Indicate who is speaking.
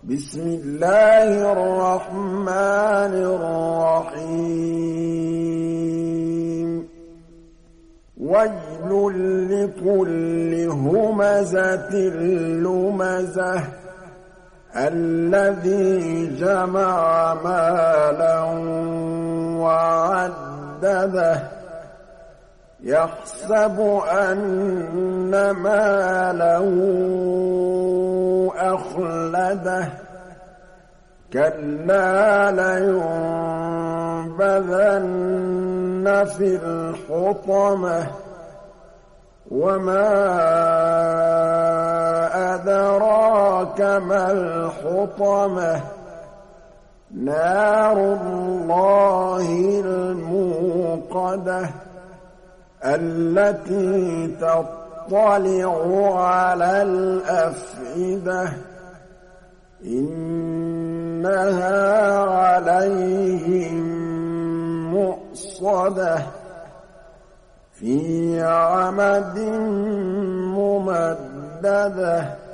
Speaker 1: بسم الله الرحمن الرحيم ويل لكل همزة لمزة الذي جمع مالا وعدده يحسب أن ماله أخلده كلا لينبذن في الحطمة وما أدراك ما الحطمة نار الله الموقدة التي تطلع على الأفئدة إنها عليهم مؤصدة في عمد ممددة